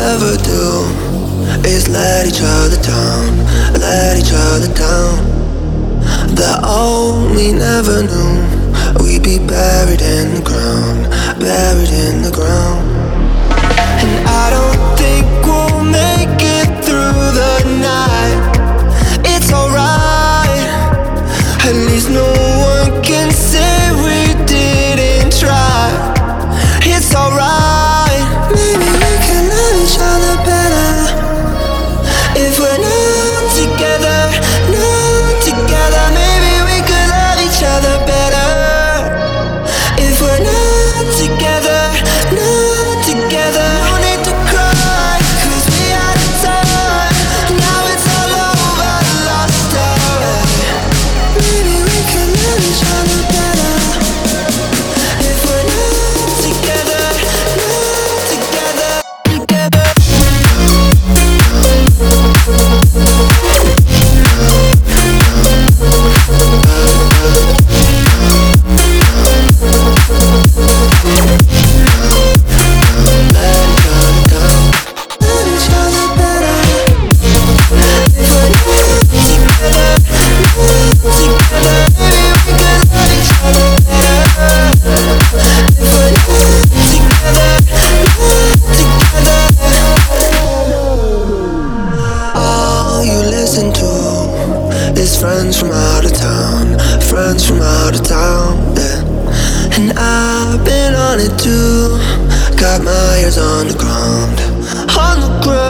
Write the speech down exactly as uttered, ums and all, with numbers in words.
ever do is let each other down, let each other down. That all we never knew, we'd be buried in the ground, buried in the ground. And I don't think we'll make it through the night. It's alright, at least no one can say we didn't try. It's alright, maybe we can love each other better if we're not together, not together. Maybe we could love each other better if we're not together, not together. No need to cry, cause we had a time. Now it's all over, lost already. Maybe we can love each other better if we're not together, not together, together. Friends from out of town, friends from out of town, yeah. And I've been on it too, got my ears on the ground, on the ground.